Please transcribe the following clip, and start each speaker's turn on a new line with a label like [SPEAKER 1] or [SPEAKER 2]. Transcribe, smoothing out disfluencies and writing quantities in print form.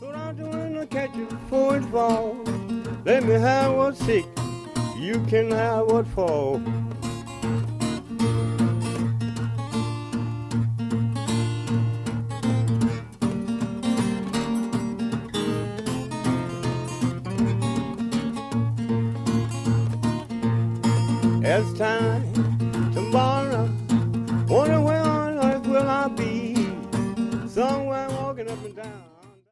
[SPEAKER 1] So I'm doing to catch it before it falls. Let me have what's sick, you can have what falls. It's time tomorrow. Wonder where on earth will I be? Somewhere walking up and down.